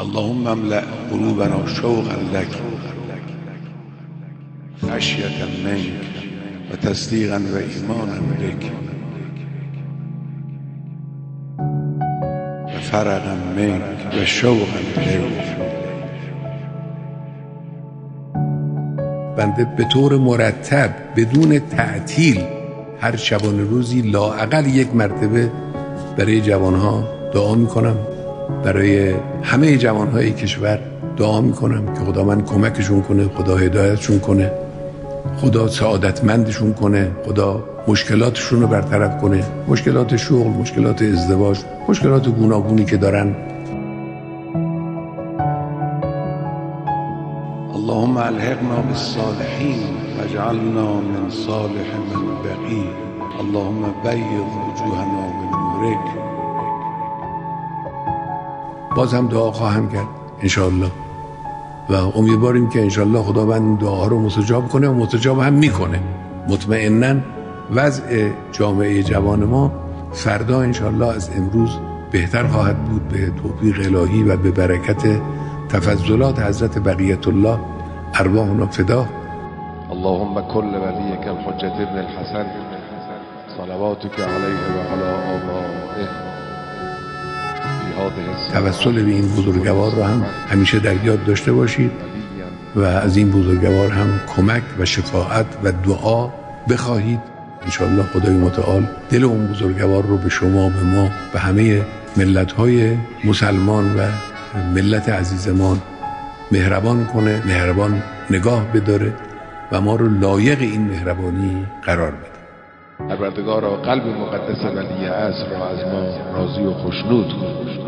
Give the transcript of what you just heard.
اللهم املأ قلوبنا شوقا لك خشية منك وتصديقا وإيمانا بك وفرغا منك وشوقا إليك. بنده به طور مرتب بدون تعطیل هر شبانه روزی لااقل یک مرتبه برای جوانها دعا میکنم، برای همه جوانهای کشور دعا میکنم که خدا من کمکشون کنه، خدا هدایتشون کنه، خدا سعادتمندشون کنه، خدا مشکلاتشون رو برطرف کنه، مشکلات شغل، مشکلات ازدواج، مشکلات گوناگونی که دارن. اللهم الحقنا بالصالحين واجعلنا من صالح من بقي. اللهم بيض وجوهنا بنورك. باز هم دعا خواهم کرد انشاءالله و امیدواریم که انشاءالله خداوند این دعاها رو مستجاب کنه و مستجاب هم میکنه. مطمئناً وضع جامعه جوان ما فردا انشاءالله از امروز بهتر خواهد بود به توفیق الهی و به برکت تفضلات حضرت بقیت الله. ارواحنا فدا. اللهم كل وليك الحجة ابن الحسن صلواتك عليه وعلى آبائه توسل به این بزرگوار رو هم همیشه در یاد داشته باشید و از این بزرگوار هم کمک و شفاعت و دعا بخواهید. انشاءالله خدای متعال دل اون بزرگوار رو به شما، به ما، به همه ملت‌های مسلمان و ملت عزیزمان مهربان کنه، مهربان نگاه بداره و ما رو لایق این مهربانی قرار بده. پروردگارا قلب مقدس ولی عصر را از ما راضی و خوشنود کن.